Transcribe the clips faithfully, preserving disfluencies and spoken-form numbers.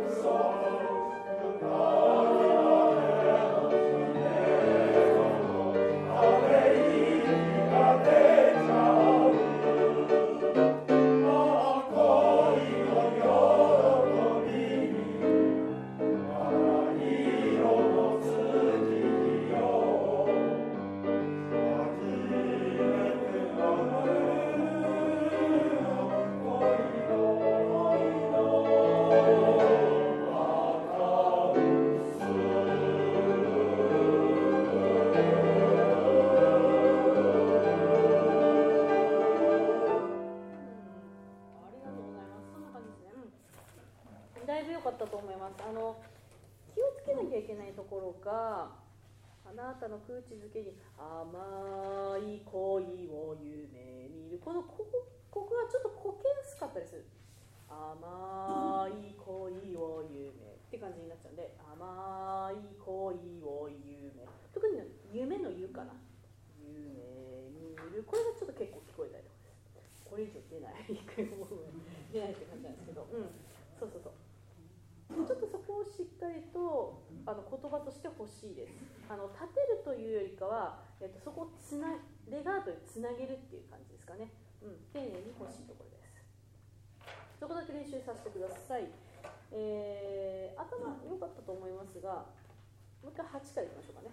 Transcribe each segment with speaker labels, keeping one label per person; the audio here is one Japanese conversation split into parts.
Speaker 1: の空地づけに甘い恋を夢見る、このここここがちょっとこけやすかったりする。甘い恋を夢って感じになっちゃうんで、甘い恋を夢、特に夢の言うかな、夢見る、これがちょっと結構聞こえたりとかです。これ以上出ない出ないって感じなんですけど、うん、そうそうそう、ちょっとそこをしっかりとあの言葉として欲しいです。あの立てるというよりかは、えっと、そこをつなレガードでつなげるっていう感じですかね。うん、丁寧に欲しいところです。そこだけ練習させてください。えー、頭良かったと思いますが、もう一回はちからいきましょうかね。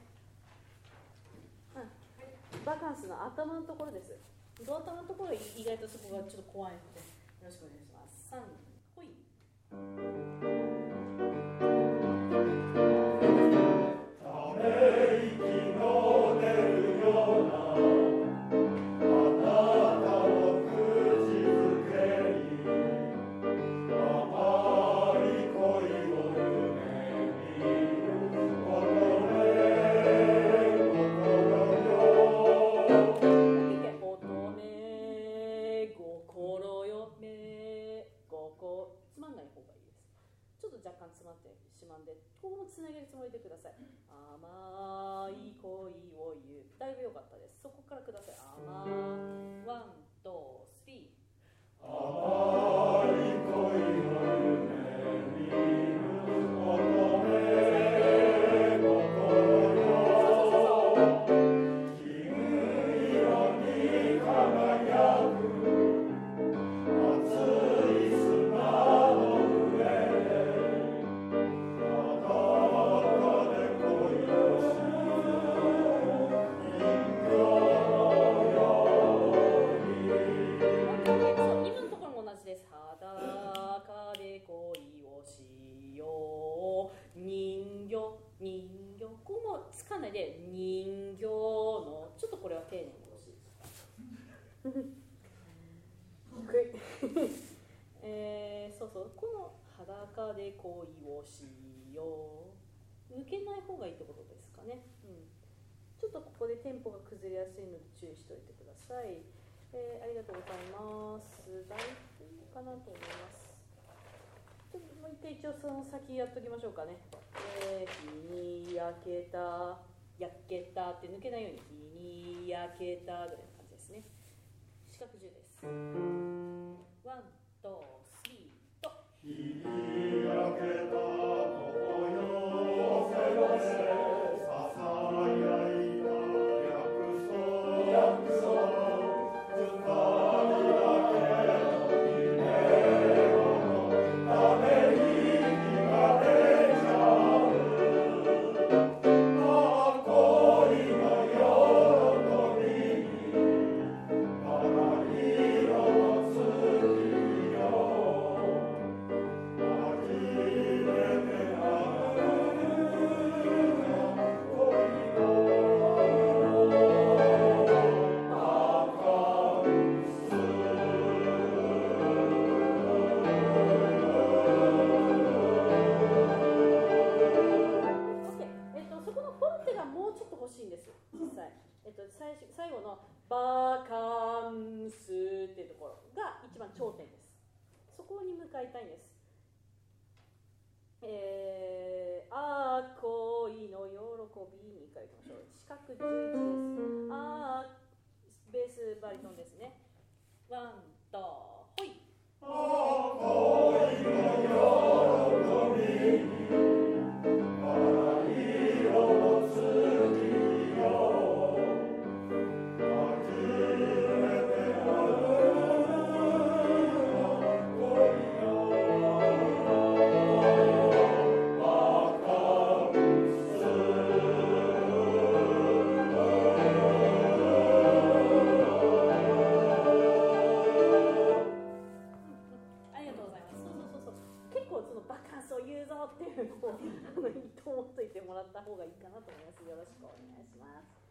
Speaker 1: うん、バカンスの頭のところです。ド頭のところは意外とそこがちょっと怖いので、よろしくお願いします。さん、ほい。ため息の出るようなあなたの口づけに甘い恋を夢見る乙女心よ。乙女心よめここつまんない方がいいです。ちょっと若干詰まってしまうんで、ここもつなげるつもりでください。甘い恋を言う、だいぶ良かったです。そこからください。甘いワン、トー、スリー。甘い恋を夢見る乙女心よ。金色に輝く熱い砂の上で裸で恋をしよう。人形、人形、ここもつかないで、人形の、ちょっとこれは丁寧に欲しいです。えー、そうそう、この裸で恋をしよう。抜けない方がいいってことですかね。うん、ちょっとここでテンポが崩れやすいので注意しておいてください。えー、ありがとうございます。大丈夫かなと思います。ちょっともう一回一応その先やっときましょうかね。えー、日に焼けた、焼けたって抜けないように、日に焼けたぐらいの感じですね。四角じゅうです。ワン、トー、スリーと。日に焼けたここよせよせ、ささやいた約束、約束。二人だけの夢をため息が出ちゃう。あ、恋の喜びにバラ色の月よ。初めて会う恋の欲しいんです実際、えっと、最, 最後のバカンスっていうところが一番頂点です。そこに向かいたいんです。えー、あー恋の喜びに一回いきましょう。四角じゅういちです。あーベースバリトンですね。ワンとほい。あー恋の喜びもらった方がいいかなと思います。よろしくお願いします。